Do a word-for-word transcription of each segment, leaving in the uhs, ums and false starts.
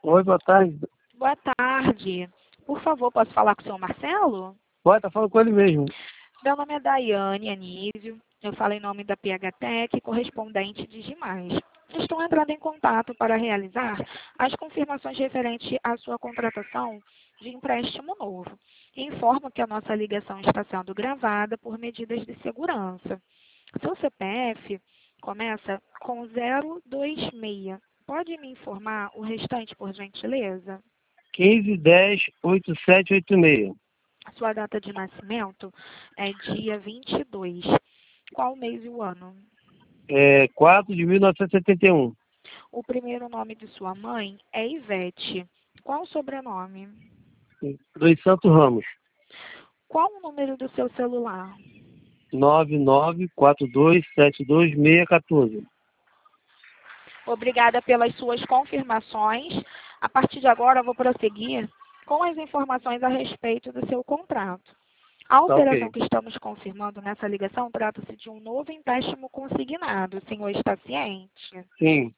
Oi, boa tarde. Boa tarde. Por favor, posso falar com o senhor Marcelo? Pode, tá falando com ele mesmo. Meu nome é Daiane Anísio. Eu falo em nome da P H Tech, correspondente de Gimais. Estou entrando em contato para realizar as confirmações referentes à sua contratação de empréstimo novo. Informo que a nossa ligação está sendo gravada por medidas de segurança. Seu C P F começa com zero dois seis. Pode me informar o restante, por gentileza? quinze, dez, oitenta e sete, oitenta e seis. Sua data de nascimento é dia vinte e dois. Qual o mês e o ano? É quatro de mil novecentos e setenta e um. O primeiro nome de sua mãe é Ivete. Qual o sobrenome? Dois Santos Ramos. Qual o número do seu celular? nove nove quatro dois sete dois seis um quatro. Obrigada pelas suas confirmações. A partir de agora, eu vou prosseguir com as informações a respeito do seu contrato. A Tá operação ok. que estamos confirmando nessa ligação trata-se de um novo empréstimo consignado. O senhor está ciente? Sim.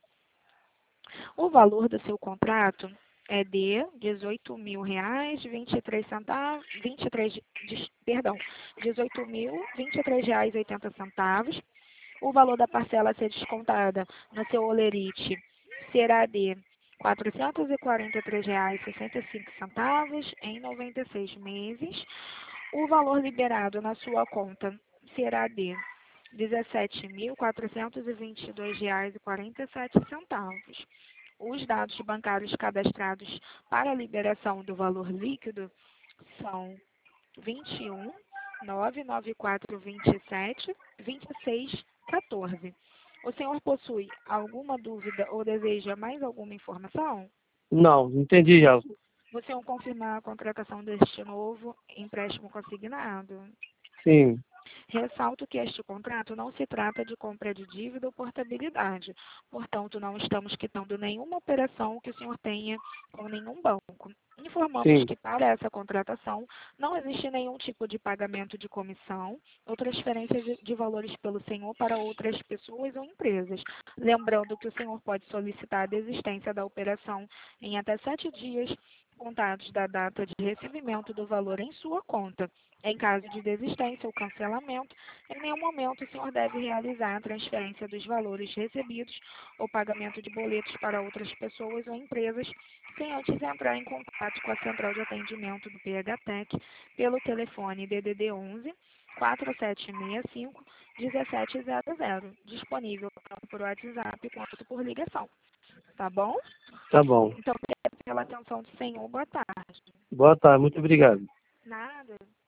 O valor do seu contrato é de dezoito mil reais, vinte e três centavos, vinte e três, des- perdão, dezoito mil, vinte e três reais e oitenta centavos. O valor da parcela a ser descontada no seu holerite será de quatrocentos e quarenta e três reais e sessenta e cinco centavos em noventa e seis meses. O valor liberado na sua conta será de dezessete mil quatrocentos e vinte e dois reais e quarenta e sete centavos. Os dados bancários cadastrados para a liberação do valor líquido são vinte e um, nove nove quatro, vinte e sete, vinte e seis, quatorze. O senhor possui alguma dúvida ou deseja mais alguma informação? Não, entendi já. O senhor confirmar a contratação deste novo empréstimo consignado? Sim. Ressalto que este contrato não se trata de compra de dívida ou portabilidade. Portanto, não estamos quitando nenhuma operação que o senhor tenha com nenhum banco. Informamos Sim. que para essa contratação não existe nenhum tipo de pagamento de comissão ou transferência de, de valores pelo senhor para outras pessoas ou empresas. Lembrando que o senhor pode solicitar a desistência da operação em até sete dias contados da data de recebimento do valor em sua conta. Em caso de desistência ou cancelamento, em nenhum momento o senhor deve realizar a transferência dos valores recebidos ou pagamento de boletos para outras pessoas ou empresas, sem antes entrar em contato com a central de atendimento do P H Tech pelo telefone D D D onze, quatro sete seis cinco, um sete zero zero, disponível tanto por WhatsApp quanto por ligação. Tá bom? Tá bom. Então, obrigada pela atenção do senhor. Boa tarde. Boa tarde, muito obrigado. Nada.